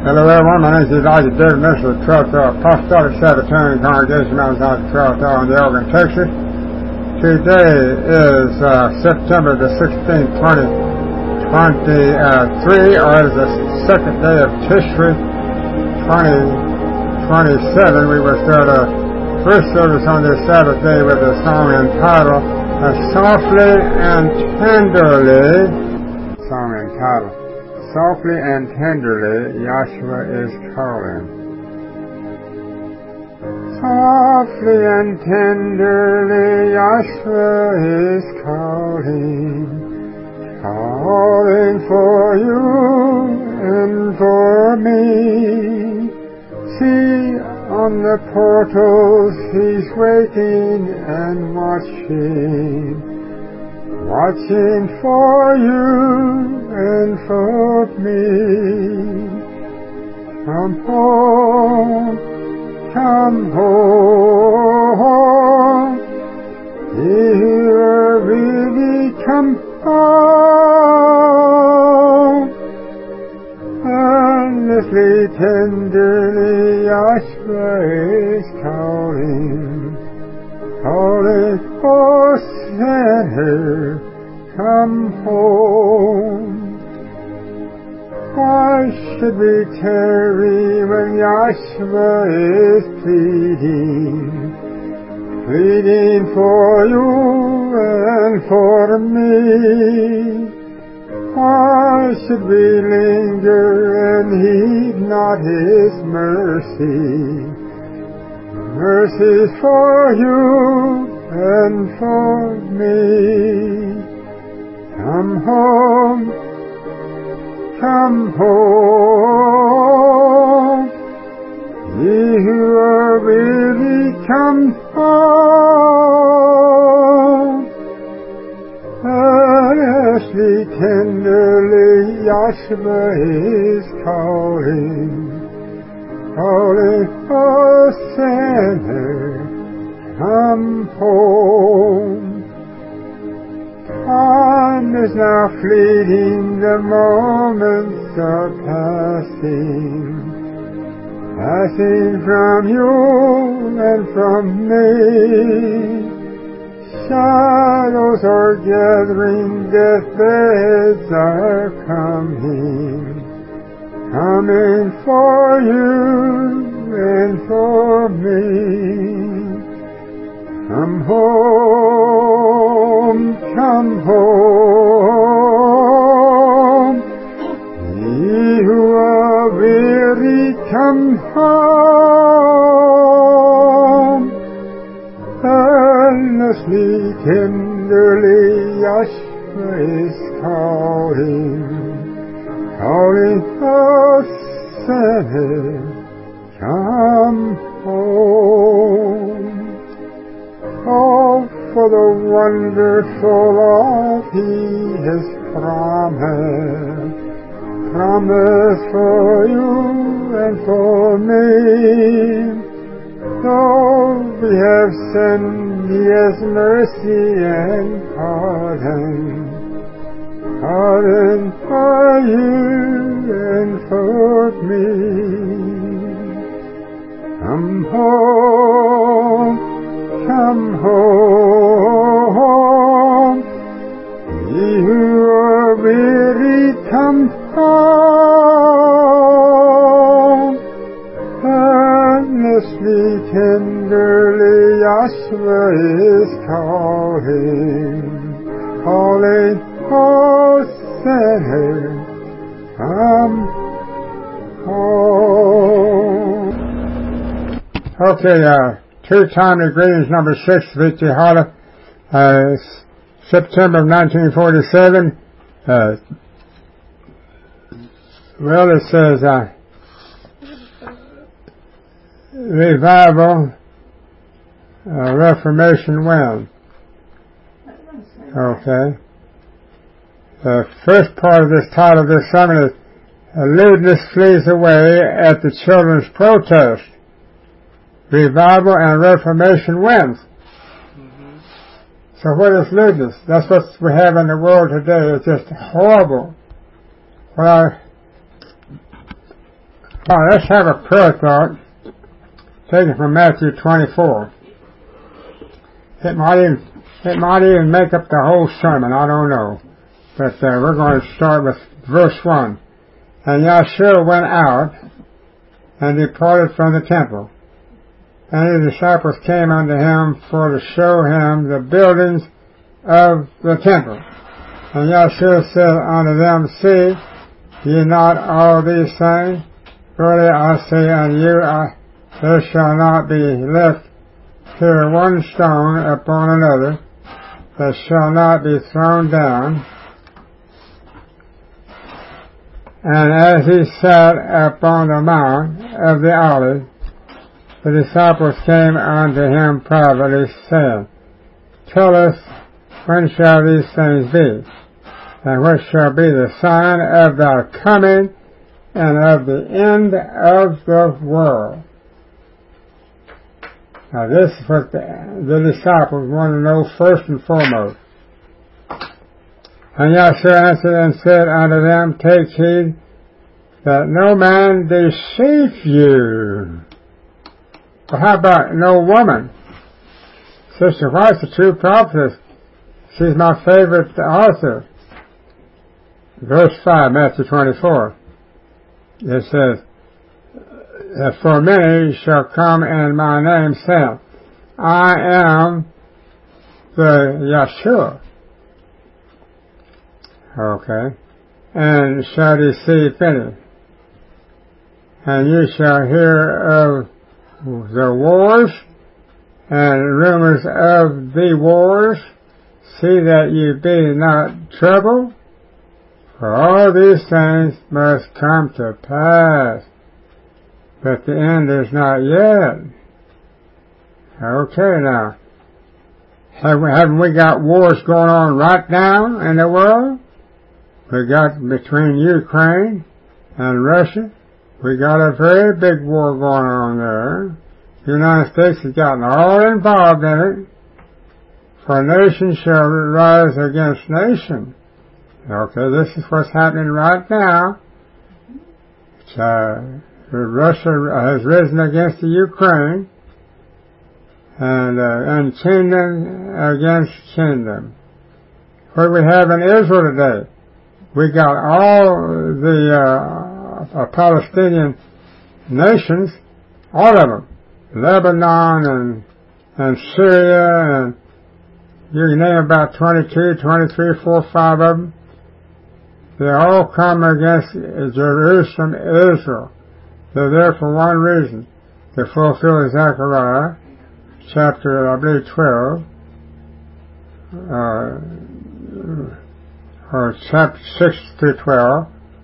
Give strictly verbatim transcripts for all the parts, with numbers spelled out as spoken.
Hello everyone, my name is Elijah David, minister of the twelfth Apostolic Sabbatarian Congregation, Mount Zion twelfth hour in Elgin, Texas. Today is uh, September the sixteenth, twenty twenty-three, or is the second day of Tishri, twenty twenty-seven. We will start our first service on this Sabbath day with a song entitled uh, Softly and Tenderly, song entitled Softly and tenderly, Yahshua is calling. Softly and tenderly, Yahshua is calling, calling for you and for me. See, on the portals he's waiting and watching, watching for you and for me. Come home, come home, here really come home. Earnestly, tenderly, Yahshua is calling, calling, oh sinner, come home. Why should we tarry when Yahshua is pleading, pleading for you and for me? Why should we linger and heed not his mercy? Mercies for you and for me. Come home, come home, ye who are weary, come home. Earnestly, tenderly, Yahshua is calling, calling, oh sinner, come home. Time is now fleeting, the moments are passing, passing from you and from me. Shadows are gathering, deathbeds are coming, coming for you and for me. Come home, come home, ye who are weary, come home. Earnestly, tenderly, Yahshua is calling, calling, oh sinner, come home. Oh, for the wonderful all he has promised, promised for you and for me. Though we have sinned, he has mercy and pardon, pardon for you and for me. Come home, come home, ye who are weary, come home. Earnestly, tenderly, Yahshua is calling, calling, oh sinner, come home. Okay, uh, two timely greetings, number six, Victory Holler, uh, September of nineteen forty-seven. Uh, well, it says, uh, revival, uh, Reformation wind. Okay. The first part of this title of this sermon is, lewdness flees away at the children's protest. Revival and Reformation wins. Mm-hmm. So what is lewdness? That's what we have in the world today. It's just horrible. When I Well, let's have a prayer thought taken from Matthew twenty-four. It might even, it might even make up the whole sermon, I don't know. But uh, we're going to start with verse one. And Yeshua went out and departed from the temple. And his disciples came unto him for to show him the buildings of the temple. And Yeshua said unto them, See ye not all these things? Verily I say unto you, I, there shall not be left here one stone upon another that shall not be thrown down. And as he sat upon the mount of the Olives, the disciples came unto him privately, saying, Tell us, when shall these things be? And what shall be the sign of thy coming and of the end of the world? Now this is what the, the disciples want to know first and foremost. And Yeshua answered and said unto them, Take heed that no man deceive you. Well, how about no woman? Sister White's a true prophetess. She's my favorite author. Verse five, Matthew twenty-four. It says, For many shall come in my name, saying, I am the Yeshua. Okay. And shall deceive many. And you shall hear of the wars and rumors of the wars. See that you be not troubled, for all these things must come to pass, but the end is not yet. Okay, now, haven't we got wars going on right now in the world? We got between Ukraine and Russia. We got a very big war going on there. The United States has gotten all involved in it. For nation shall rise against nation. Okay, this is what's happening right now. Uh, Russia has risen against the Ukraine, and uh, and kingdom against kingdom. What do we have in Israel today? We got all the uh, uh, Palestinian nations, all of them, Lebanon and and Syria, and you can name about twenty-two, twenty-three, four, five of them. They all come against Jerusalem, Israel. They're there for one reason, to fulfill Zechariah, chapter, I believe, twelve, uh, or chapter six through twelve.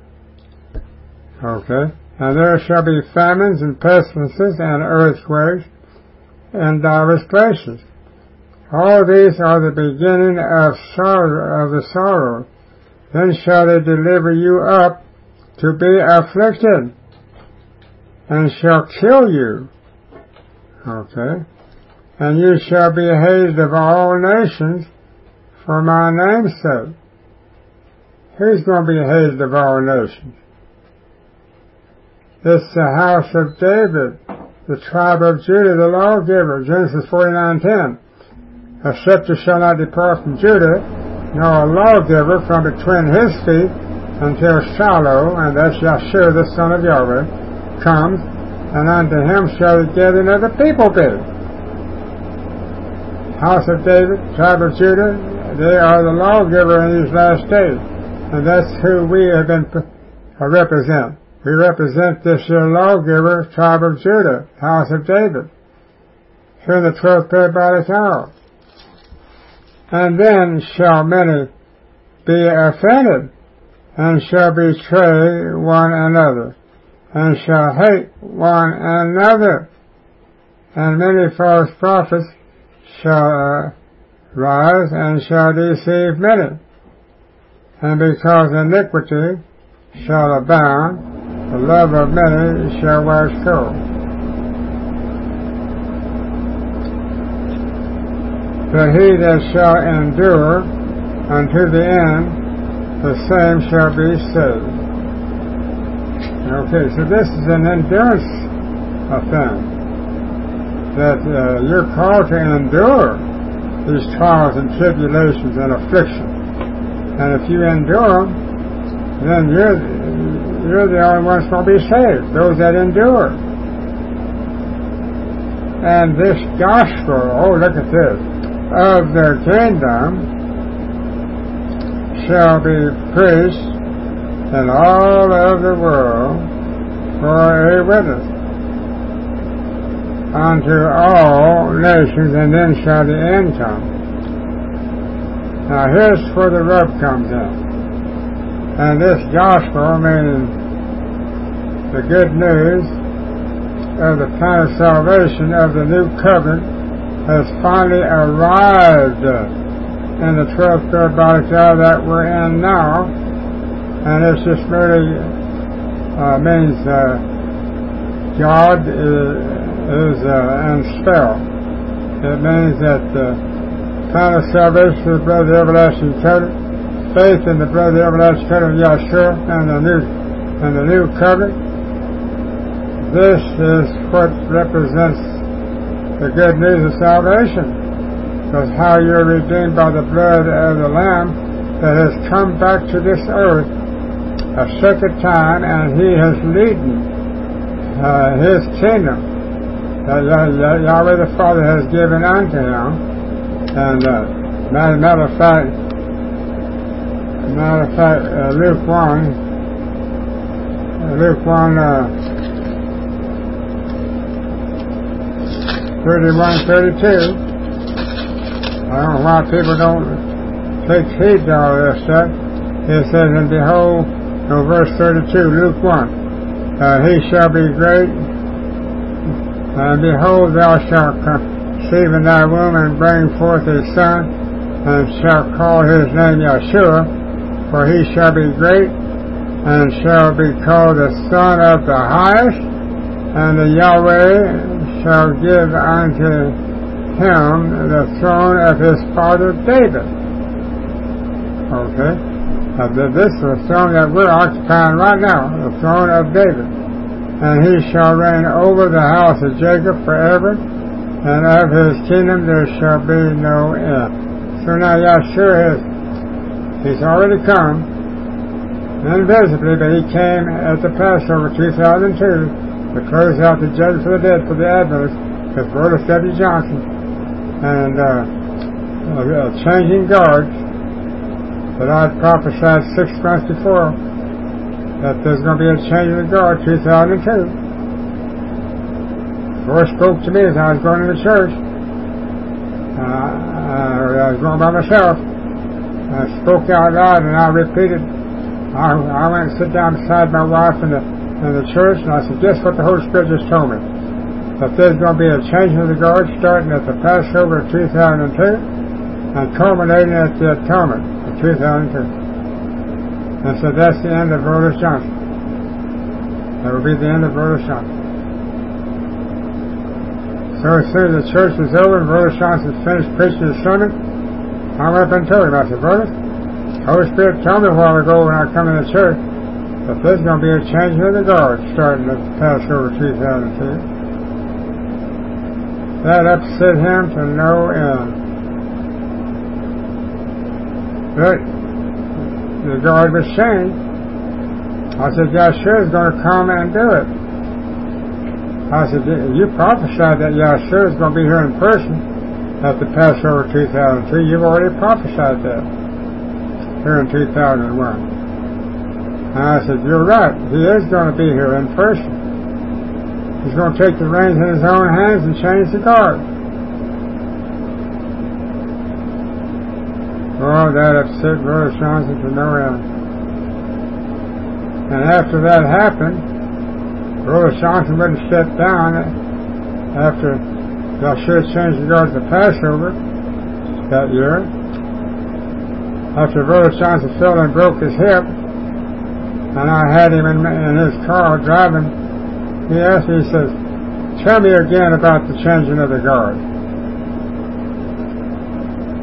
Okay. And there shall be famines and pestilences and earthquakes in divers places. All these are the beginning of sorrow, of the sorrow. Then shall they deliver you up to be afflicted, and shall kill you. Okay. And you shall be hated of all nations for my name's sake. Who's going to be hated of all nations? It's the house of David, the tribe of Judah, the lawgiver, Genesis forty-nine ten. A scepter shall not depart from Judah, nor a lawgiver from between his feet, until Shiloh, and that's Yeshua the son of Yahweh, comes, and unto him shall the gathering of the people be. House of David, tribe of Judah, they are the lawgiver in these last days, and that's who we have been uh, represent. We represent this uh, lawgiver, tribe of Judah, house of David, here in the twelfth prayer by the tower. And then shall many be offended, and shall betray one another, and shall hate one another. And many false prophets shall uh, rise, and shall deceive many. And because iniquity shall abound, the love of many shall wax cold. But he that shall endure unto the end, the same shall be saved. Okay, so this is an endurance uh, thing. That uh, you're called to endure these trials and tribulations and affliction. And if you endure them, then you're, you're the only ones going to be saved, those that endure. And this gospel, oh look at this, of their kingdom shall be preached in all of the world for a witness unto all nations, and then shall the end come. Now here's where the rub comes in. And this gospel, meaning the good news of the plan of salvation of the new covenant, has finally arrived in the twelfth periodicity that we're in now, and it's just really uh, means uh, God is is uh, and spell. It means that the plan of salvation of the blood of the everlasting covenant, faith in the blood of the everlasting covenant of Yahshua and the new and the new covenant. This is what represents the good news of salvation, because how you're redeemed by the blood of the Lamb that has come back to this earth a second time, and He has leading uh, His kingdom that Yahweh the Father has given unto Him. And uh, matter, matter of fact, matter of fact, uh, Luke one, uh, Luke one, uh, thirty-one, thirty-two. I don't know why people don't take heed to all this stuff. It says, and behold, no, verse thirty-two, Luke one, uh, he shall be great. And behold, thou shalt conceive in thy womb and bring forth a son, and shalt call his name Yahshua, for he shall be great, and shall be called the Son of the Highest, and the Yahweh shall give unto him the throne of his father David. Okay? Now, this is the throne that we're occupying right now, the throne of David. And he shall reign over the house of Jacob forever, and of his kingdom there shall be no end. So now Yahshua has, he's already come, invisibly, but he came at the Passover two thousand two to close out the judgment for the dead for the Adventists with Rodas W. Johnson, and uh, uh, changing guards that I'd prophesied six months before, that there's going to be a change of the guard, two thousand two. The Lord spoke to me as I was going to the church. Uh, I was going by myself. I spoke out loud, and I repeated. I, I went and sit down beside my wife in the, in the church, and I said, guess what the Holy Spirit just told me? That there's going to be a change of the guard starting at the Passover of two thousand two and culminating at the Atonement of two thousand two. And so that's the end of Rodas Johnson. That will be the end of Rodas Johnson. So as soon as the church was over and Rodas Johnson finished preaching his sermon, I went up and told him, I said, brother, the Holy Spirit told me a while ago when I come in the church that there's going to be a change of the guard starting at Passover two thousand two. That upset him to no end. But the guard was changed. I said, Yahshua is going to come and do it. I said, you prophesied that Yahshua is going to be here in person at the Passover two thousand two. You've already prophesied that here in two thousand one. And I said, you're right. He is going to be here in person. He's going to take the reins in his own hands and change the guard. Oh, that upset Rodas Johnson to no end. And after that happened, Rodas Johnson wouldn't step down after Yahshua changed the guard to Passover that year. After Rodas Johnson fell and broke his hip, and I had him in, in his car driving, he asked me, he says, tell me again about the changing of the guard.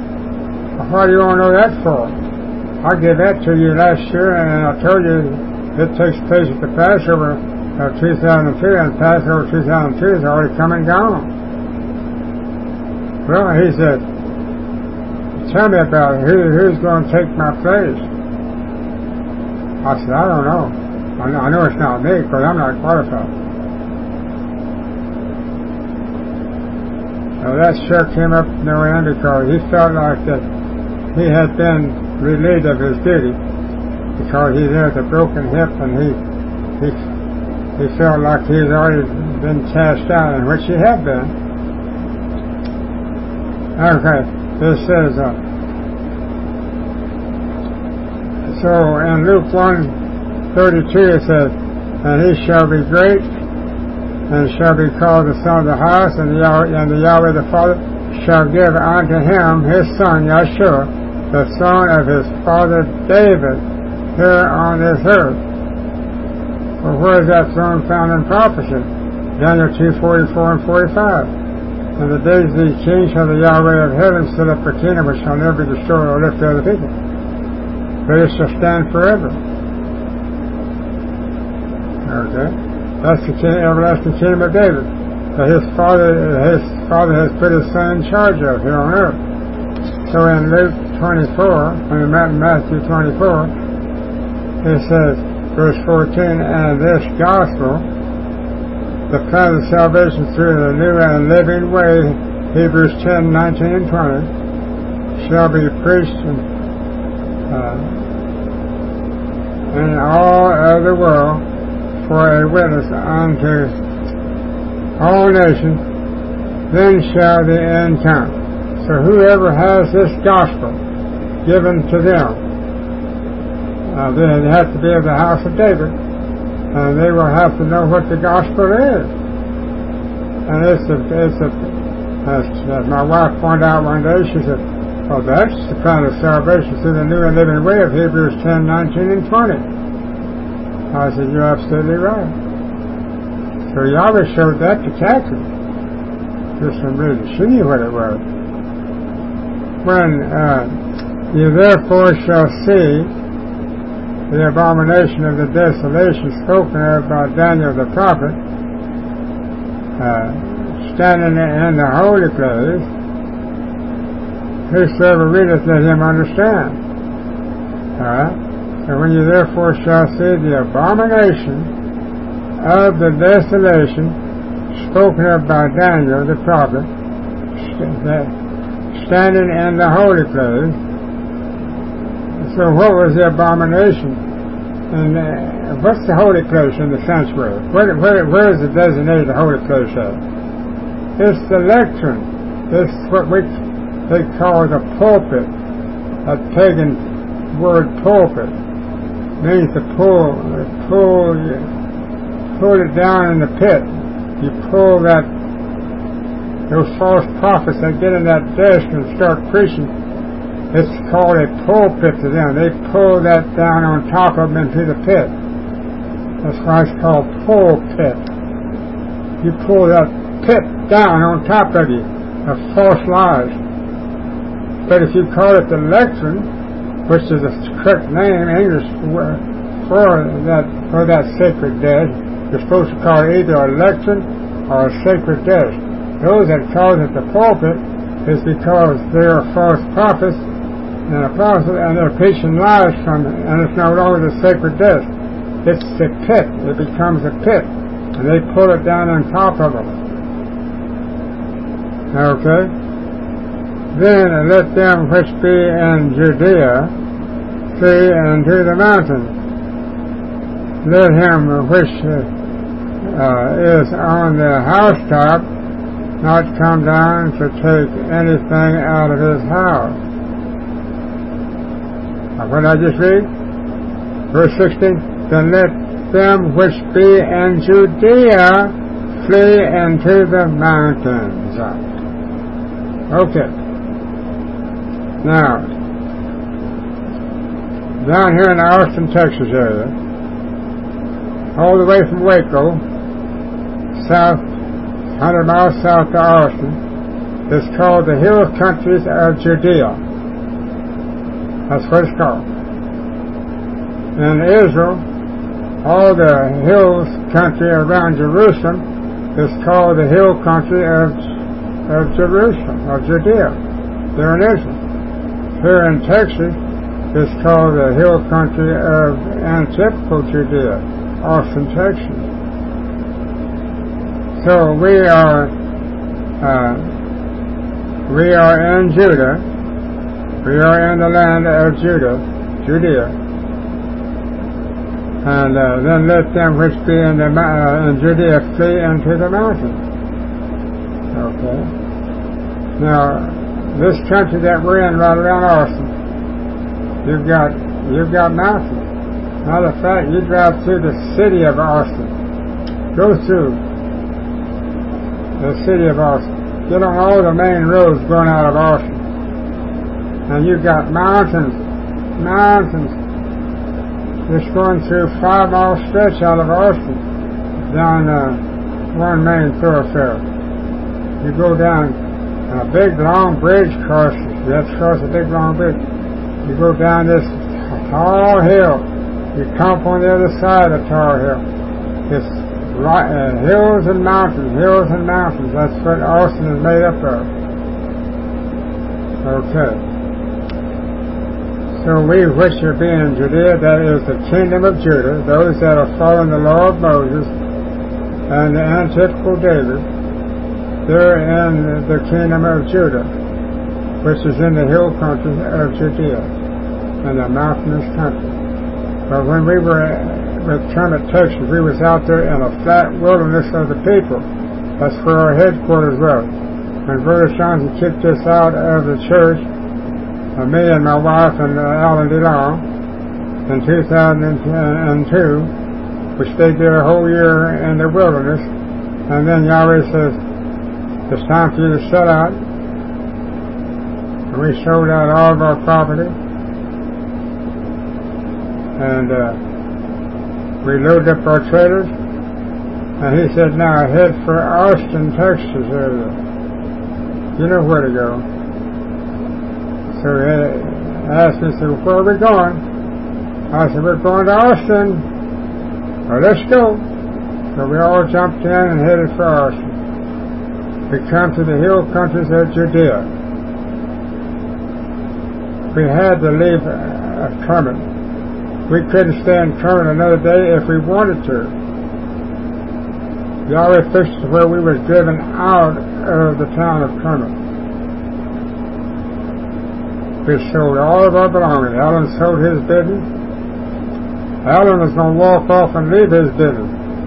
Why do you want to know that for? I gave that to you last year, and I told you it takes place at the Passover of two thousand two, and Passover two thousand two is already come and gone. Well, he said, tell me about it. Who, who's going to take my place? I said, I don't know. I know, I know it's not me, because I'm not qualified. So that shook him up no end, because he felt like that he had been relieved of his duty, because he's there with a broken hip, and he he he felt like he's already been cast out, and which he had been. Okay, this says, uh, so in Luke one thirty-two it says, and he shall be great, and shall be called the Son of the Highest, and the Yahweh, and the Yahweh the Father shall give unto him his son Yeshua, the son of his father David, here on this earth. Well, where is that throne found in prophecy? Daniel two forty-four and forty-five. In the days of these kings shall the Yahweh of heaven set up a kingdom which shall never be destroyed or lift to other people, but it shall stand forever. Okay, that's the king, everlasting kingdom of David, that his father, his father has put his son in charge of here on earth. So in Luke twenty-four, when we met in Matthew twenty-four, it says, verse fourteen, and this gospel, the plan of salvation through the new and living way, Hebrews ten, nineteen and twenty, shall be preached in, uh, in all of the world for a witness unto all nations, then shall the end come. So whoever has this gospel given to them, uh, they have to be of the house of David, and they will have to know what the gospel is. And it's a, it's a as, as my wife pointed out one day, she said, well, that's the plan of salvation through the new and living way of Hebrews ten, nineteen and twenty. I said, you're absolutely right. So Yahweh showed that to Catherine. Just some reason. She knew what it was. When uh, you therefore shall see the abomination of the desolation spoken of by Daniel the prophet, uh, standing in the holy place, whosoever readeth, let him understand. Alright? And when you therefore shall see the abomination of the desolation spoken of by Daniel the prophet, standing in the holy place. So what was the abomination? And uh, what's the holy place in the sanctuary? Where, where, where is the designated holy place at? It's the lectern. It's what we they call the pulpit. A pagan word, pulpit, means to pull, pull, pull it down in the pit. You pull that, those false prophets that get in that desk and start preaching. It's called a pulpit to them. They pull that down on top of them into the pit. That's why it's called pulpit. You pull that pit down on top of you of false lies. But if you call it the lectern, which is the correct name in English for, for that for that sacred desk, you're supposed to call it either a lectern or a sacred desk. Those that call it the pulpit is because they are false prophets and apostles, and they're preaching lies from it, and it's no longer the sacred desk. It's the pit. It becomes a pit, and they pull it down on top of them. Okay? Then let them which be in Judea flee into the mountains. Let him which uh, is on the housetop not come down to take anything out of his house. What did I just read? Verse sixteen, then let them which be in Judea flee into the mountains. Okay. Now, down here in the Austin, Texas area, all the way from Waco, south, one hundred miles south to Austin, is called the hill countries of Judea. That's what it's called. In Israel, all the hills country around Jerusalem is called the hill country of, of Jerusalem, of Judea. There it is. Here in Texas, it's called the hill country of Antiochical Judea, Austin, Texas. So we are, uh, we are in Judah. We are in the land of Judah, Judea. And uh, then let them which be in, the, uh, in Judea flee into the mountains. Okay. Now, this country that we're in right around Austin, you've got you've got mountains. Matter of fact, you drive through the city of Austin. Go through the city of Austin. Get on all the main roads going out of Austin. And you've got mountains, mountains. Just going through five mile stretch out of Austin down uh, one main thoroughfare. You go down a big long bridge crosses. You have to cross a big long bridge. You go down this tall hill. You come up on the other side of Tar Hill. It's right, uh, hills and mountains, hills and mountains. That's what Austin is made up of. Okay. So we which are being in Judea, that is the kingdom of Judah, those that are following the law of Moses and the Antiochical David, they're in the kingdom of Judah, which is in the hill country of Judea, and the mountainous country. But when we were with Kermit, Texas, we was out there in a flat wilderness of the people. That's where our headquarters was. When Brother Johnson kicked us out of the church, uh, me and my wife and uh, Alan DeLong, in two thousand two, we stayed there a whole year in the wilderness, and then Yahweh says, it's time for you to sell out. And we sold out all of our property. And uh, we loaded up our trailers. And he said, now head for Austin, Texas area. You know where to go. So he asked me, so where are we going? I said, we're going to Austin. Well, let's go. So we all jumped in and headed for Austin. We come to the hill countries of Judea. We had to leave uh, Kermit. We couldn't stay in Kermit another day if we wanted to. Yahweh fixed where we were driven out of the town of Kermit. We sold all of our belongings. Alan sold his business. Alan was going to walk off and leave his business.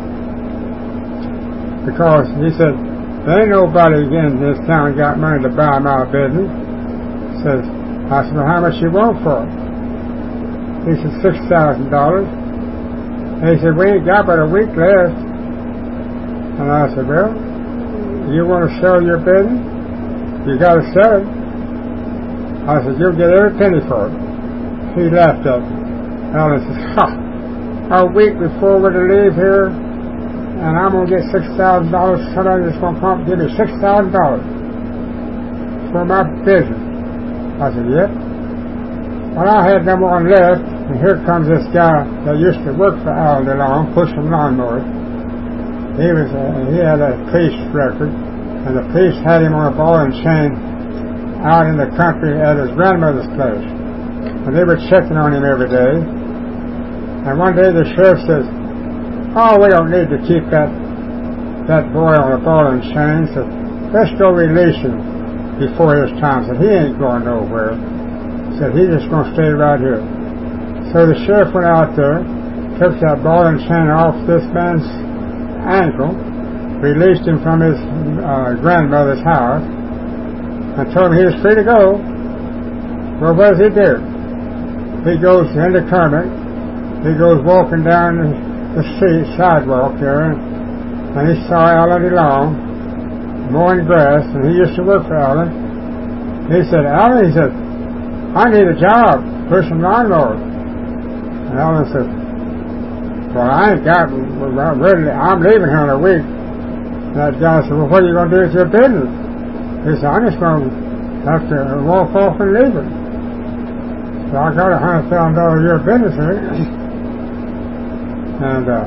Because he said, there ain't nobody in this town got money to buy my business. Says, I said, well, how much you want for it? He said, six thousand dollars. And he said, we ain't got but a week left. And I said, well, you want to sell your business? You got to sell it. I said, you'll get every penny for it. He laughed at me. Alan says, ha, a week before we're to leave here, and I'm going to get six thousand dollars. Somebody that's going to come and give me six thousand dollars for my business. I said, yep. Well, I had no one left, and here comes this guy that used to work for Al DeLong, pushing lawnmowers. He was uh, he had a police record, and the police had him on a ball and chain out in the country at his grandmother's place. And they were checking on him every day. And one day the sheriff says, oh, we don't need to keep that that boy on a ball and chain, so let's go release him before his time. Said, he ain't going nowhere. Said, he's just going to stay right here. So the sheriff went out there, took that ball and chain off this man's ankle, released him from his uh, grandmother's house, and told him he was free to go. Well, what does he do? He goes into Kermit. He goes walking down the, the street, sidewalk there, and he saw Alan DeLong mowing grass, and he used to work for Alan. He said, Alan, he said, I need a job, pushing lawnmowers. And Alan said, well, I ain't got, well, really, I'm leaving here in a week. And that guy said, well, what are you going to do with your business? He said, I'm just going to have to walk off and leave it. So I got a hundred thousand dollars a year business here. And uh,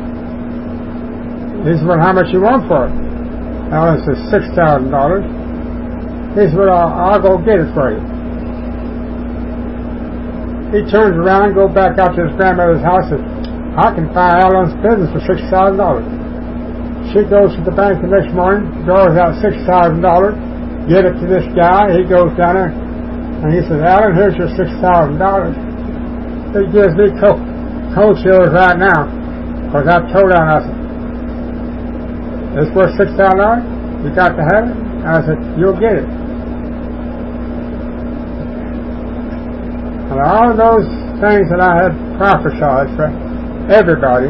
he said, well, how much you want for it? Alan says, six thousand dollars. He said, well, I'll, I'll go get it for you. He turns around, goes back out to his grandmother's house, and says, I can buy Alan's business for six thousand dollars. She goes to the bank the next morning, draws out six thousand dollars, get it to this guy. He goes down there, and he says, Alan, here's your six thousand dollars. He gives me cold, cold chills right now, because I told Alan, I said, it's worth six thousand dollars? You got to have it? I said, you'll get it. And all those things that I had prophesied for everybody,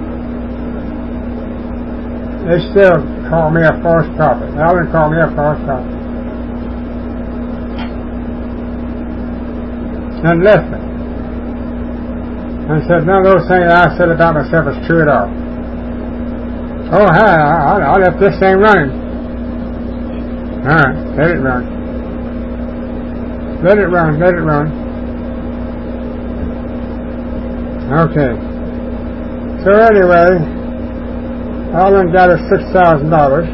they still call me a false prophet. Alan called me a false prophet. And left me. And said, none of those things that I said about myself is true at all. Oh, hi, I, I left this thing running. Alright, let it run. Let it run, let it run. Okay. So anyway, Alan got us six thousand dollars,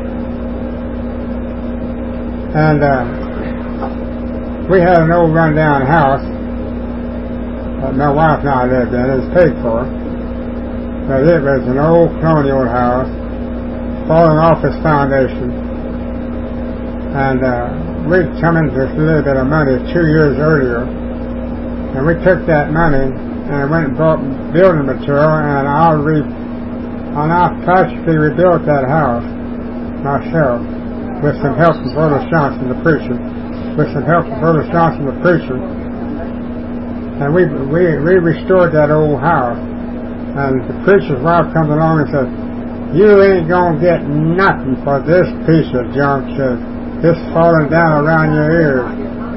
and uh, we had an old rundown house that my wife and I lived in. It was paid for, but it was an old colonial house, falling off its foundation, and uh, we'd come into a little bit of money two years earlier, and we took that money and went and bought building material, and I re and I practically rebuilt that house myself with some help from Brother Johnson, the preacher, with some help from Brother Johnson, the preacher, and we we we restored that old house. And the preacher's wife comes along and says, "You ain't gonna get nothing for this piece of junk. Says it's falling down around your ears."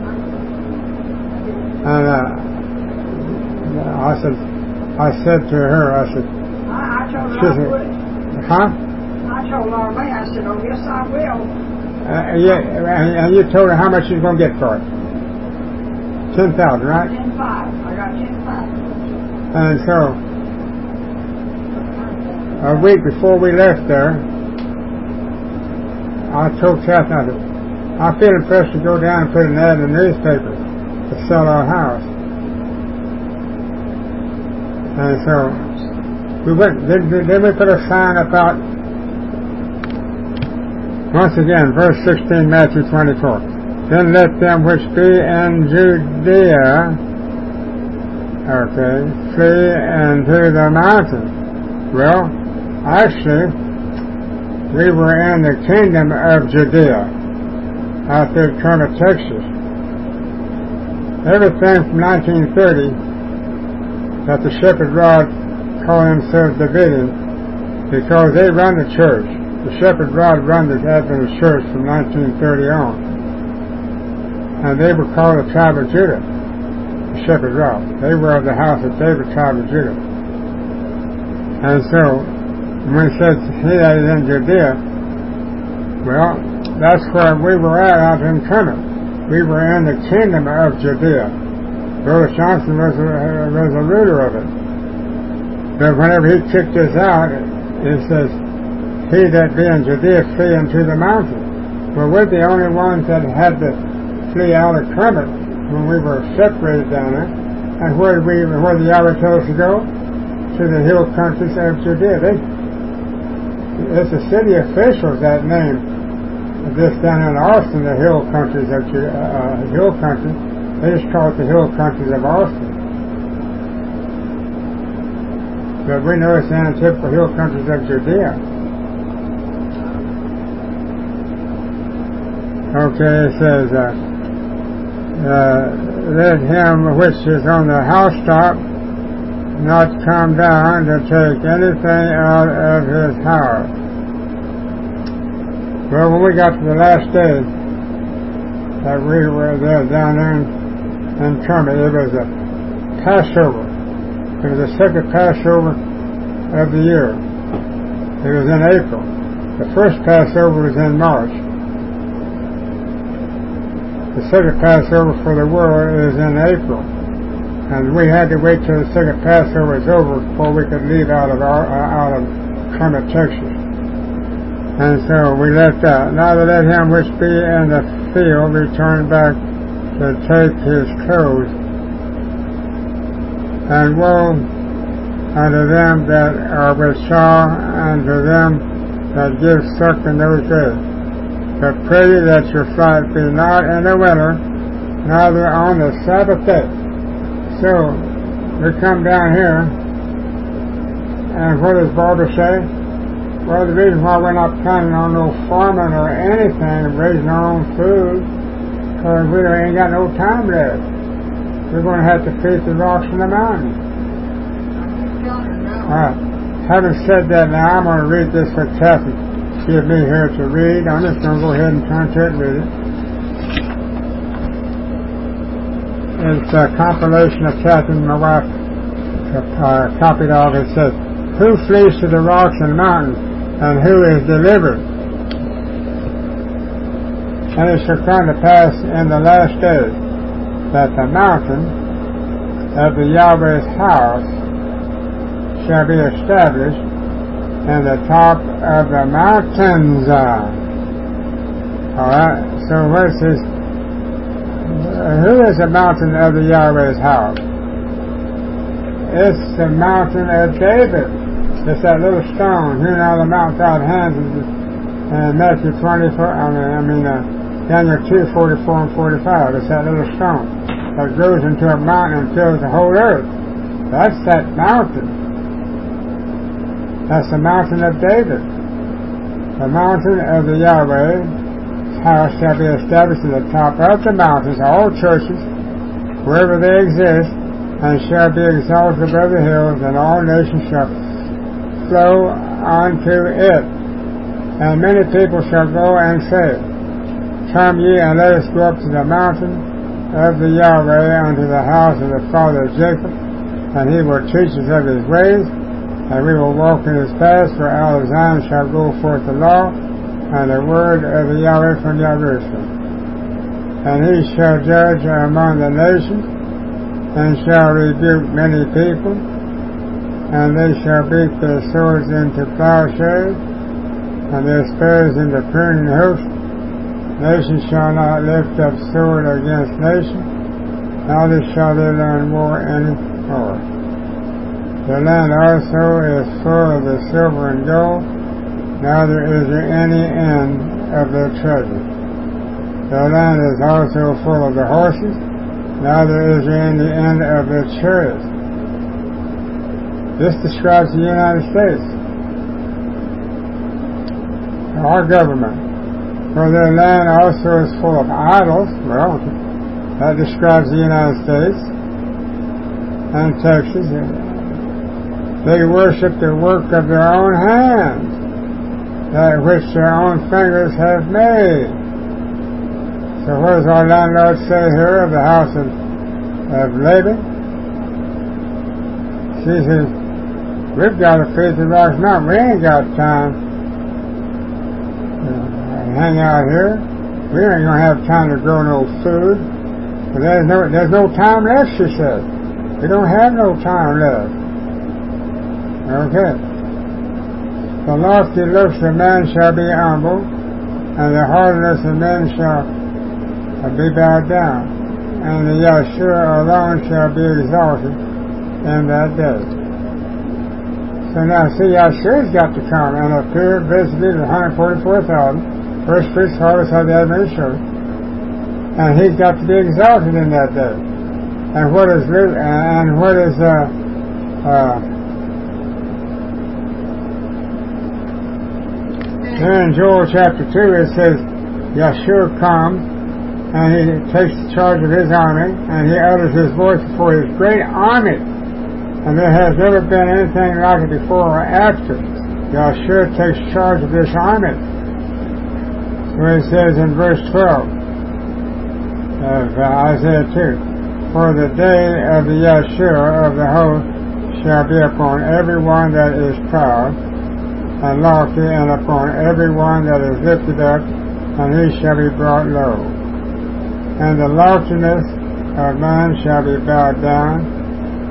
And uh, I said, I said to her, I said, I, I told her I said, would. Huh? I told Laura May, I said, oh, yes, I will. Uh, yeah, and, and you told her how much she's going to get for it? ten thousand, right? ten five. I got ten five. And so, a week before we left there, I told Catherine, I said, I feel impressed to go down and put an ad in the newspaper to sell our house. And so we went, then, then we put a sign about, once again, verse sixteen, Matthew twenty-four. Then let them which be in Judea, okay, flee into the mountains. Well, actually, we were in the kingdom of Judea, out there in Kermit, Texas. Everything from nineteen thirty, that the Shepherd Rod call themselves Davidian, because they run the church. The Shepherd Rod run the Adventist church from nineteen thirty on. And they were called the tribe of Judah, the Shepherd Rod. They were of the house of David, tribe of Judah. And so, when it says he that is in Judea, well, that's where we were at out in Kermit. We were in the kingdom of Judea. Brother Johnson was a, was a ruler of it. But whenever he kicked us out, it says, he that be in Judea flee into the mountains. Well, we're the only ones that had to flee out of Kermit when we were separated down there. And where did we, where the Yahweh told us to go? To the hill countries of Judea. They, it's the city officials that name this down in Austin, the hill countries of uh, hill country. They just call it the hill countries of Austin. But we know it's the typical hill countries of Judea. Okay, it says, uh, uh, let him which is on the housetop not come down to take anything out of his house. Well, when we got to the last day that we were there down there in, in Kermit, it was a Passover. It was the second Passover of the year. It was in April. The first Passover was in March. The second Passover for the world is in April. and we had to wait till the second Passover was over before we could leave out of our, uh, out of Kermit, Texas. And so we left out. Now to let him which be in the field return back to take his clothes. And woe unto them that are with child, and to them that give suck in those days. But pray ye that your flight be not in the winter, neither on the Sabbath day. So, we come down here, and what does Barbara say? Well, the reason why we're not planning on no farming or anything, raising our own food, because we ain't got no time left. We're going to have to face the rocks in the mountains. Alright. Having said that, now I'm going to read this for Catherine. Give me here to read. I'm just going to go ahead and turn to it and read it. It's a compilation of Catherine, my wife, uh, copied off. It says, who flees to the rocks and mountains, and who is delivered? And it shall come to pass in the last days that the mountain of the Yahweh's house shall be established in the top of the mountains. Alright, so what's this? Uh, who is the mountain of the Yahweh's house? It's the mountain of David. It's that little stone. Here now the Mount God hands in Matthew twenty-four, I mean, I mean uh, Daniel two, forty-four and forty-five. It's that little stone that grows into a mountain and fills the whole earth. That's that mountain. That's the mountain of David. The mountain of the Yahweh house shall be established in the top of the mountains, all churches, wherever they exist, and shall be exalted above the hills, and all nations shall flow unto it. And many people shall go and say, come ye, and let us go up to the mountain of the Yahweh, unto the house of the father of Jacob, and he will teach us of his ways, and we will walk in his paths, for out of Zion shall go forth the law, and the word of the Yahweh from Jerusalem. And he shall judge among the nations, and shall rebuke many people, and they shall beat their swords into plowshares, and their spears into pruning hooks. Nation shall not lift up sword against nation, neither shall they learn war any more. The land also is full of the silver and gold, neither is there any end of their treasure. The land is also full of the horses, neither is there any end of their chariots. This describes the United States, our government. For their land also is full of idols. Well, that describes the United States and Texas. They worship the work of their own hands, that which their own fingers have made. So what does our landlord say here of the house of, of Laban? She says, we've got to feed the Rocky Mountain. We ain't got time to hang out here. We ain't going to have time to grow no food. But there's no, there's no time left, she said. We don't have no time left. Okay. The lofty looks of man shall be humble, and the hardness of men shall be bowed down, and the Yahshua alone shall be exalted in that day. So now, see, Yahshua's got to come and appear visibly to one hundred forty-four thousand, first fruits, harvest of the Advent church, and he's got to be exalted in that day. And what is and what is uh, uh, here in Joel chapter two, it says, Yahshua comes, and he takes charge of his army, and he utters his voice before his great army. And there has never been anything like it before or after. Yahshua takes charge of this army. Where it says in verse twelve of uh, Isaiah two, for the day of the Yahshua of the host shall be upon every one that is proud and lofty, and upon every one that is lifted up, and he shall be brought low. And the loftiness of man shall be bowed down,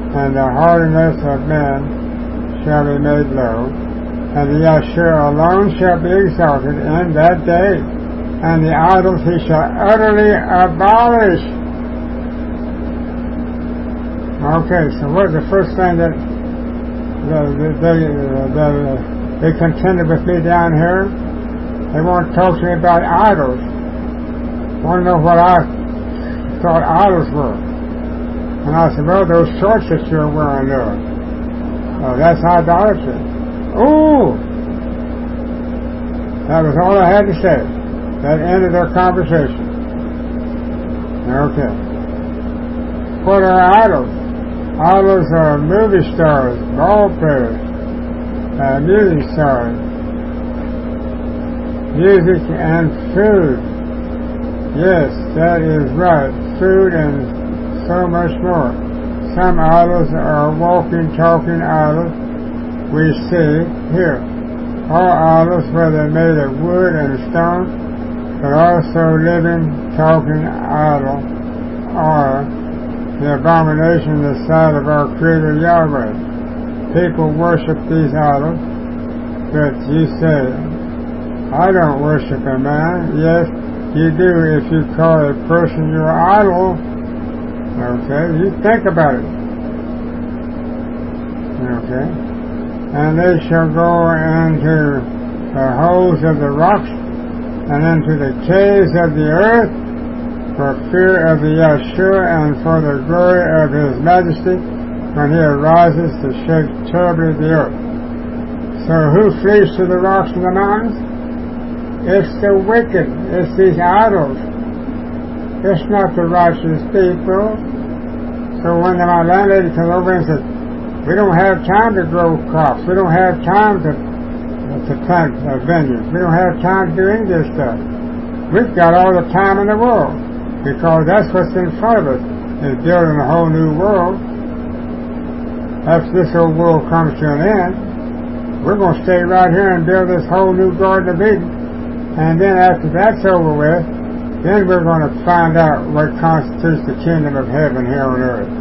and the haughtiness of men shall be made low, and the Yahshua alone shall be exalted in that day, and the idols he shall utterly abolish. Okay, so what's the first thing that they, they, they, they contended with me down here? They want to talk to me about idols. Want to know what I thought idols were. And I said, well, those shorts that you're wearing there, oh, that's idolatry. Oh! That was all I had to say. That ended our conversation. Okay. What are idols? Idols are movie stars, ball players, uh, music stars, music and food. Yes, that is right. Food and so much more. Some idols are walking, talking idols we see here. All idols, whether made of wood and stone, but also living, talking idols, are the abomination in the sight of our Creator Yahweh. People worship these idols, but you say, I don't worship a man. Yes, you do if you call a person your idol. Okay, you think about it. Okay. And they shall go into the holes of the rocks and into the caves of the earth for fear of the Yahshua and for the glory of his majesty when he arises to shake terribly the earth. So who flees to the rocks and the mountains? It's the wicked. It's these idols. It's not the righteous people. So when my landlady comes over and says, we don't have time to grow crops. We don't have time to to plant uh, vineyards. We don't have time to do any of this stuff. We've got all the time in the world because that's what's in front of us, is building a whole new world. After this old world comes to an end, we're going to stay right here and build this whole new Garden of Eden. And then after that's over with, then we're going to find out what constitutes the kingdom of heaven here on earth.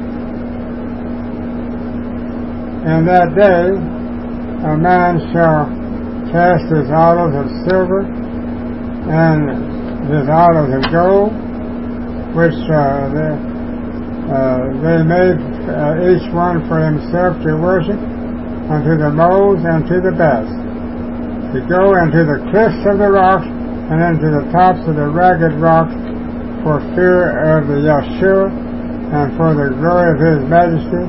In that day, a man shall cast his idols of silver and his idols of gold, which uh, they, uh, they made uh, each one for himself to worship, unto the moles and to the bats, to go into the cliffs of the rocks and into the tops of the ragged rocks for fear of the Yahshua and for the glory of his majesty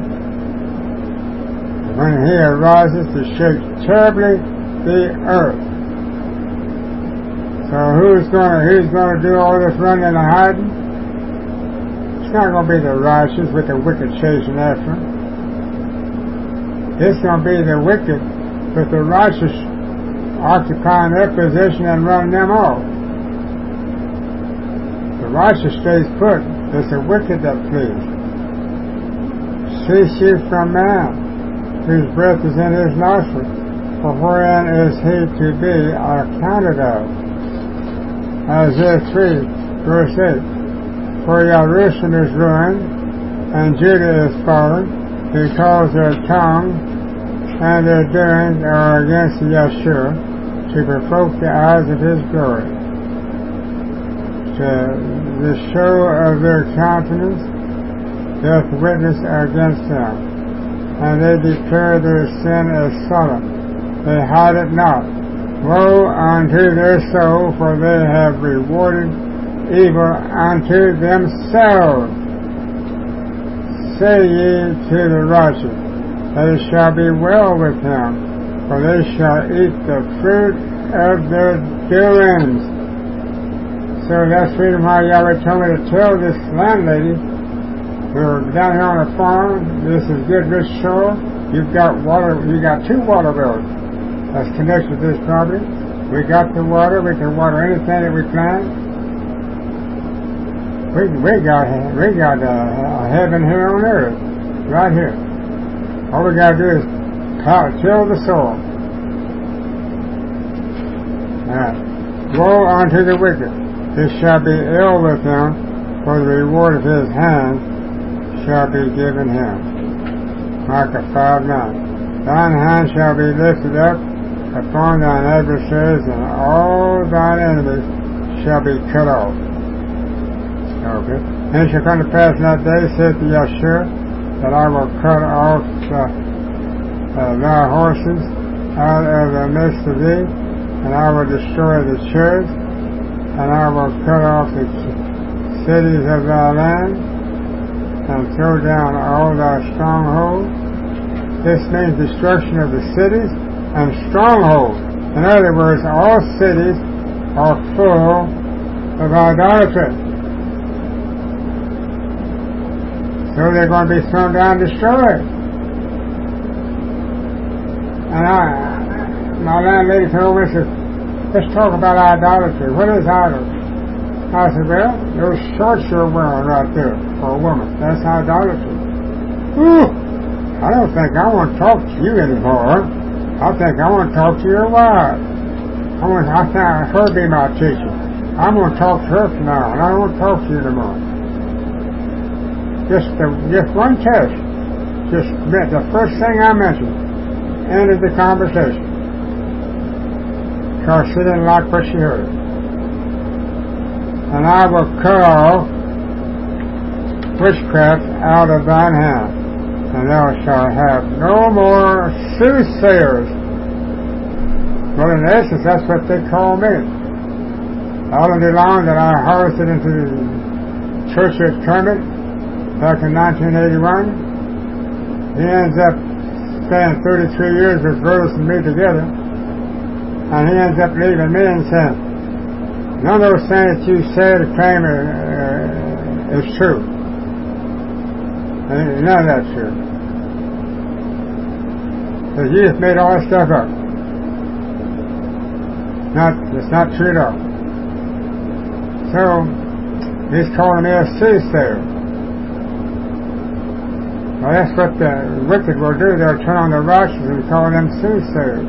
when he arises to shake terribly the earth. So who's going to who's going to do all this running and hiding? It's not going to be the righteous with the wicked chasing after them. It's going to be the wicked with the righteous occupying their position and running them off. The righteous stays put. It's the wicked that flees. Cease ye from man, whose breath is in his nostrils, for wherein is he to be accounted of? Isaiah three, verse eight. For Jerusalem is ruined, and Judah is fallen, because their tongue and their doings are against the Yahshua, to provoke the eyes of his glory. To the show of their countenance doth witness against them, and they declare their sin as Sodom. They hide it not. Woe unto their soul, for they have rewarded evil unto themselves. Say ye to the righteous, that it shall be well with him, for they shall eat the fruit of their doings. So that's the reason why Yahweh told me to tell this landlady, we're down here on a farm, this is good rich soil, you've got water, you got two water wells that's connected to this property. We got the water, we can water anything that we plant. We, we got, we got a, a heaven here on earth, right here. All we got to do is till the soil. Right. Woe unto the wicked, it shall be ill with him, for the reward of his hand shall be given him. Micah five nine. Thine hand shall be lifted up upon thine adversaries, and all thine enemies shall be cut off. Okay. And it shall come to pass in that day, saith the Yahshua, that I will cut off uh, uh, thy horses out of the midst of thee, and I will destroy the church, and I will cut off the cities of thy land, and throw down all thy strongholds. This means destruction of the cities and strongholds. In other words, all cities are full of idolatry. So they're going to be thrown down and destroyed. And I, my landlady told me, said, let's talk about idolatry. What is idolatry? I said, well, those shorts you're wearing right there for a woman, that's idolatry. Ooh, I don't think I want to talk to you anymore. I think I want to talk to your wife. I want, I think her be my teacher. I'm going to talk to her from now on. I don't want to talk to you anymore. Just, the, just one test. Just the first thing I mentioned ended the conversation. Because she didn't like what she heard. And I will cut off witchcraft out of thine hand, and thou shalt have no more soothsayers. Well, in essence, that's what they call me. All of the long that I harvested into the church at Kermit back in nineteen eighty-one, he ends up staying thirty-three years with Rose and me together, and he ends up leaving me and saying, none of those things that you said or claim uh, is true. And none of that's true. Because you just made all that stuff up. Not, it's not true at all. So, he's calling me a soothsayer. Well, that's what the wicked will do. They'll turn on the righteous and call them soothsayers.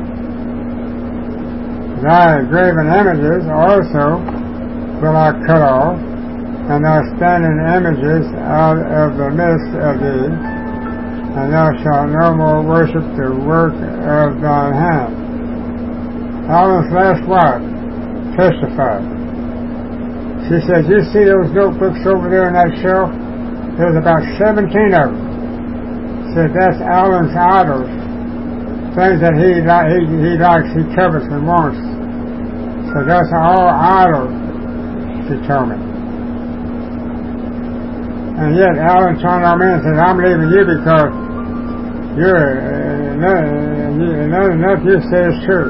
Thy graven images also will I cut off, and thy standing images out of the midst of thee, and thou shalt no more worship the work of thine hand. Alan's last wife testified. She says, you see those notebooks over there on that shelf? There's about seventeen of them. Said that's Alan's idols, things that he, he he likes, he covets and wants. So that's all idols, she told me. And yet Alan turned on me and said, I'm leaving you because you're uh, none enough you say is true.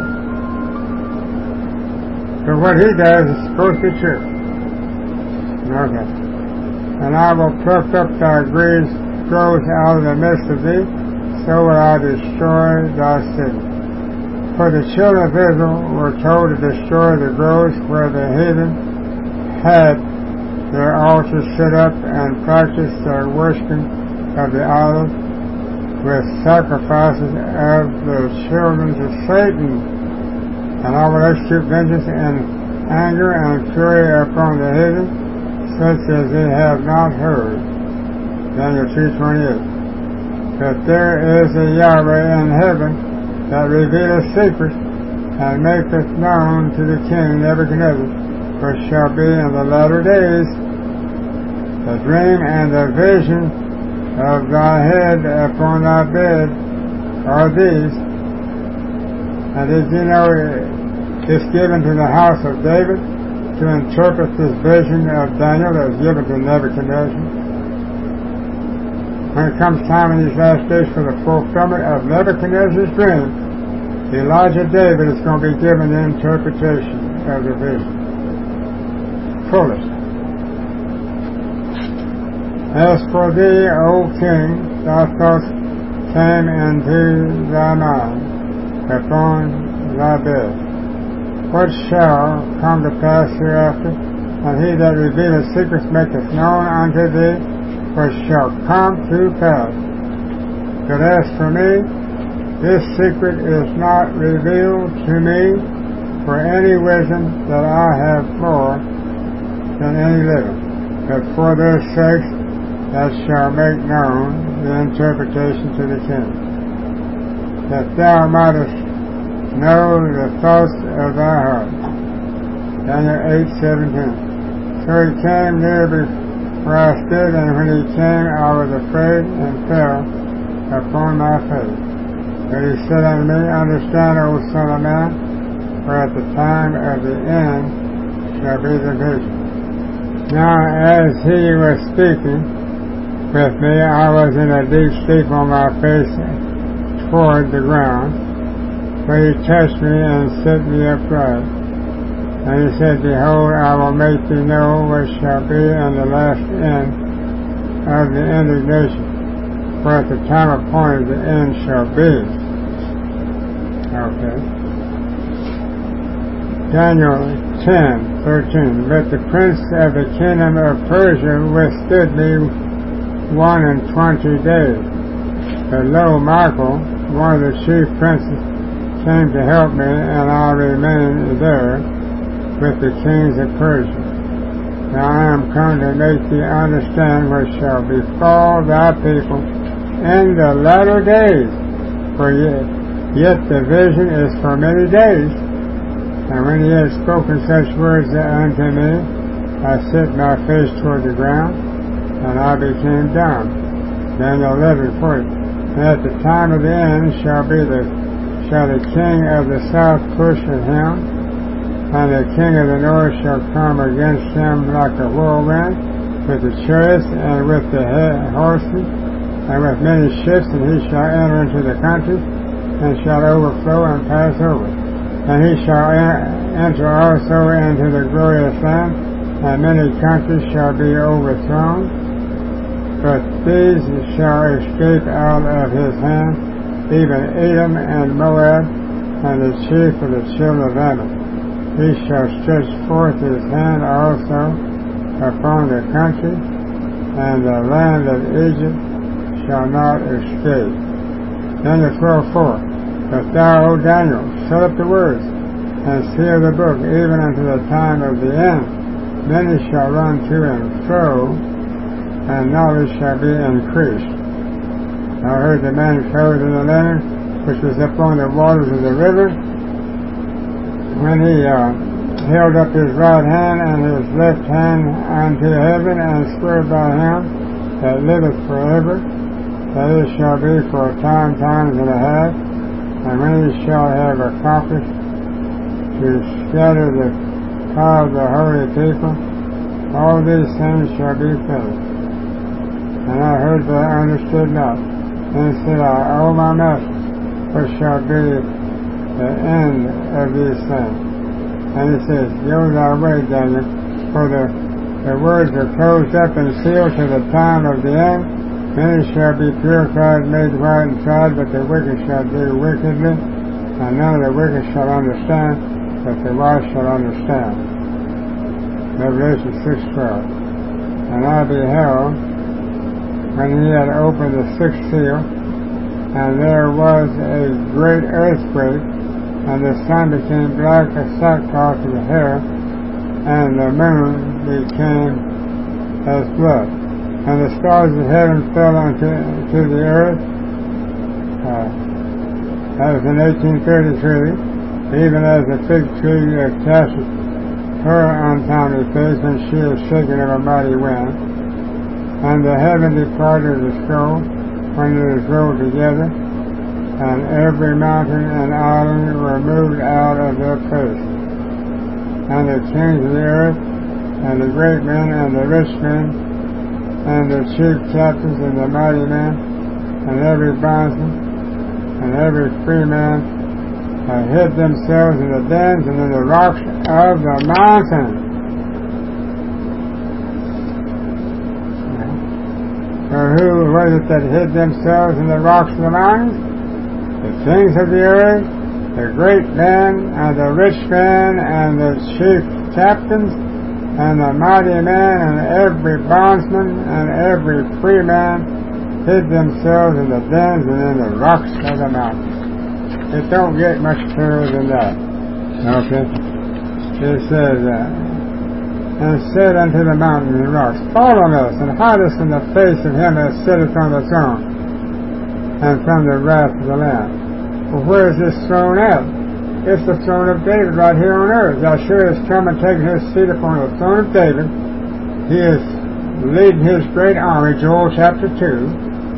But what he does is supposed to be true. Okay. And I will pluck up thy greaves grows out of the midst of thee, so will I destroy thy city. For the children of Israel were told to destroy the groves where the heathen had their altars set up and practiced their worshiping of the idols with sacrifices of the children of Satan. And I will execute vengeance and anger and fury upon the heathen, such as they have not heard. Daniel two twenty-eight. But there is a Yahweh in heaven that revealeth secrets and maketh known to the king Nebuchadnezzar what shall be in the latter days. The dream and the vision of thy head upon thy bed are these. And did you know it's given to the house of David to interpret this vision of Daniel that was given to Nebuchadnezzar? When it comes time in these last days for the fulfillment of Nebuchadnezzar's dream, Elijah David is going to be given the interpretation of the vision. Fullest. As for thee, O king, thy thoughts came into thy mind upon thy bed. What shall come to pass hereafter? And he that revealeth secrets maketh known unto thee what shall come to pass. But as for me, this secret is not revealed to me for any wisdom that I have more than any living, but for their sakes that shall make known the interpretation to the king, that thou mightest know the thoughts of thy heart. Daniel eight seventeen. So he came near where I stood, and when he came, I was afraid and fell upon my face. But he said unto me, Understand, O son of man, for at the time of the end shall be the vision. Now as he was speaking with me, I was in a deep sleep on my face toward the ground. But he touched me and set me upright. And he said, Behold, I will make thee know what shall be in the last end of the indignation. For at the time appointed the end shall be. Okay. Daniel ten thirteen. But the prince of the kingdom of Persia withstood me one and twenty days. But lo, Michael, one of the chief princes, came to help me, and I remained there with the kings of Persia. Now I am come to make thee understand what shall befall thy people in the latter days. For yet, yet the vision is for many days. And when he had spoken such words unto me, I set my face toward the ground, and I became dumb. Daniel eleven forty. And at the time of the end shall be the shall the king of the south push at him, and the king of the north shall come against him like a whirlwind, with the chariots and with the horses, and with many ships, and he shall enter into the country, and shall overflow and pass over. And he shall enter also into the glorious land, and many countries shall be overthrown, but these shall escape out of his hand, even Edom and Moab, and the chief of the children of Ammon. He shall stretch forth his hand also upon the country, and the land of Egypt shall not escape. Daniel twelve four. But thou, O Daniel, shut up the words, and seal the book, even unto the time of the end. Many shall run to and fro, and knowledge shall be increased. I heard the man clothed in the linen, which was upon the waters of the river, when he uh, held up his right hand and his left hand unto heaven, and swore by him that liveth forever, that it shall be for a time, times and a half, and when he shall have accomplished to scatter the power of the holy people, all these things shall be finished. And I heard but I understood not. Then said I, O my master, what shall be the end of these things? And he says, Go thy way, Daniel, for the, the words are closed up and sealed to the time of the end. Many shall be purified, made white and tried, but the wicked shall do wickedly, and none of the wicked shall understand, but the wise shall understand. Revelation six twelve. And I beheld, when he had opened the sixth seal, and there was a great earthquake, and the sun became black as sackcloth of hair, and the moon became as blood, and the stars of heaven fell unto to the earth. Uh, that was in eighteen thirty-three, even as the fig tree uh, casteth her untimely face when she is shaken of a mighty wind. And the heaven departed of the scroll when it was rolled together, and every mountain and island were moved out of their place. And the kings of the earth, and the great men, and the rich men, and the chief captains, and the mighty men, and every bondsman, and every free man, have hid themselves in the dens and in the rocks of the mountains. For who was it that hid themselves in the rocks of the mountains? The kings of the earth, the great men, and the rich men, and the chief captains, and the mighty men, and every bondsman, and every free man hid themselves in the dens and in the rocks of the mountains. It don't get much clearer than that. Okay? It says, uh, and said unto the mountains and rocks, Fall on us, and hide us from the face of him that sitteth on the throne, and from the wrath of the Lamb. Well, where is this throne at? It's the throne of David right here on earth. Yahshua has come and taken his seat upon the throne of David. He is leading his great army, Joel chapter two,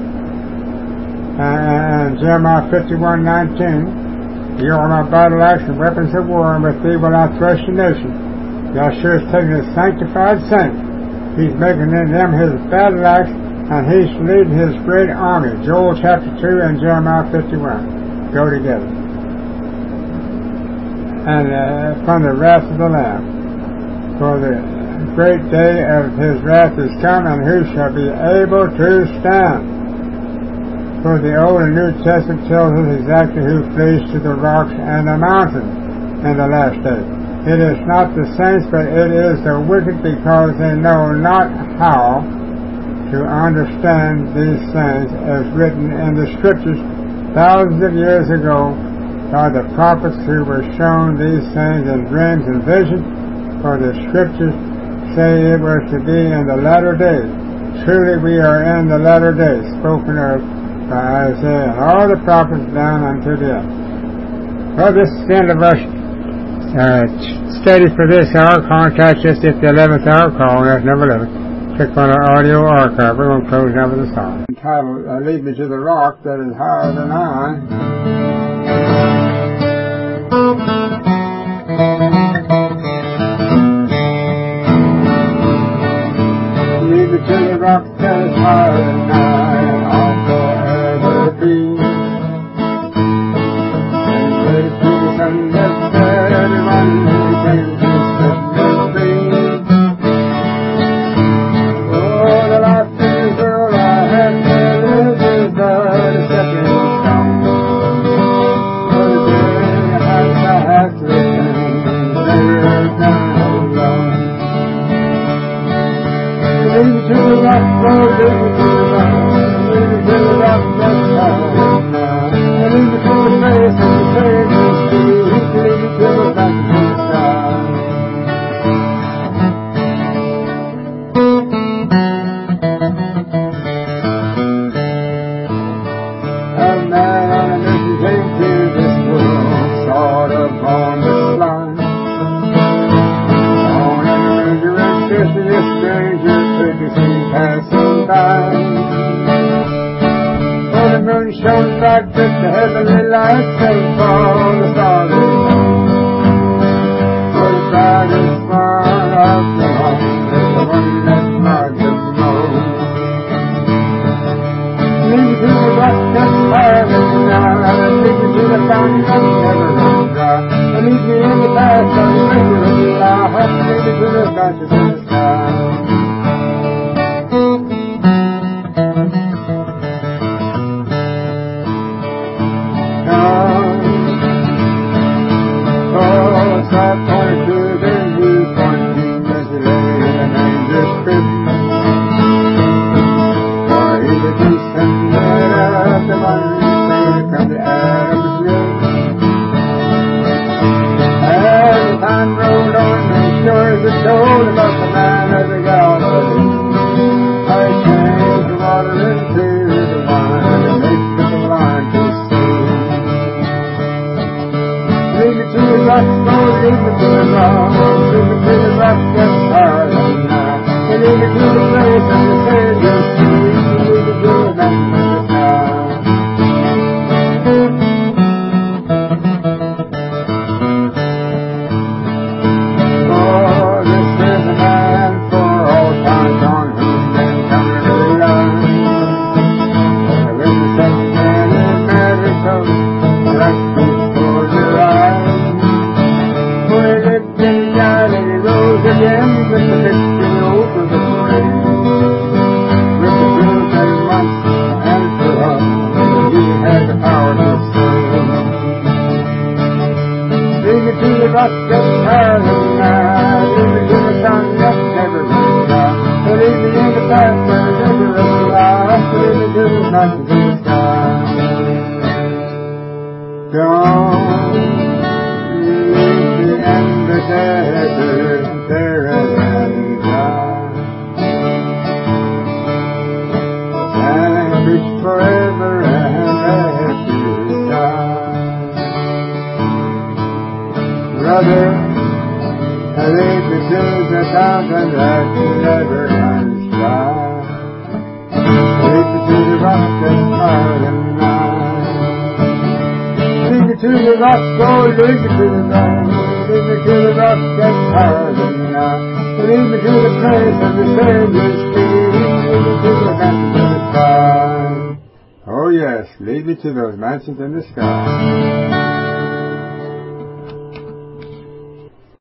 and Jeremiah fifty-one nineteen. You are my battle axe and weapons of war, and with thee will I thresh the nation. Yahshua is taking his sanctified saints. He's making them his battle axe, and he's leading his great army. Joel chapter two and Jeremiah fifty-one go together. And uh, from the wrath of the Lamb. For the great day of his wrath is come, and who shall be able to stand? For the Old and New Testament tells us exactly who flees to the rocks and the mountains in the last day. It is not the saints, but it is the wicked, because they know not how to understand these things as written in the Scriptures thousands of years ago by the prophets who were shown these things in dreams and visions. For the Scriptures say it was to be in the latter days. Truly we are in the latter days, spoken of by Isaiah and all the prophets down unto the end. Well, this is the end of our uh, study for this hour. Contact us at the eleventh hour. Call us number eleven. Click on our audio archive. We're going to close now with a song entitled uh, Lead Me to the Rock That Is Higher Than I. Lead me to the rock that is higher than I, and I'll forever be. And great peace unnecessary, one who came to set me free. Oh, the life in this world I have to live is but a stepping stone. For the day I have to return, never done alone. Lead me to the rock, Lord, lead me to the rock. Lead me to the rock that's higher than I. Lead me to the place of the Savior's feet. Lead me to the back to the sky. A man on a mission came to this world, sort of on the line. On a murdering station, a stranger could be seen passing by. For the moon shone bright with the heavenly lights, and for the stars above. For the brightest one of them all is the one that marked the most. Lead me to the rock that's higher than I. Lead me to the fountain that never runs dry. Lead me in the path of the river of life. Lead me to the branches of the sky. Told about the man of the Galilee. I changed the water into the wine and make the blind to see. Lead me to the rock, Lord, lead me to the rock. Lead me to the rock that's higher than I. Lead me to the place of the Savior's feet. Lead me to the back of the sky. Don't leave me in the desert, there is And lead me to the fountain that never runs dry. Lead me to the rock that's hard and nigh. Lead me to the rock, oh, lead me to the rock. Lead me to the rock that's hard and nigh. Lead me to the place of the Savior's feet. Lead me to the mountains in the sky. Oh yes, lead me to those mountains in the sky.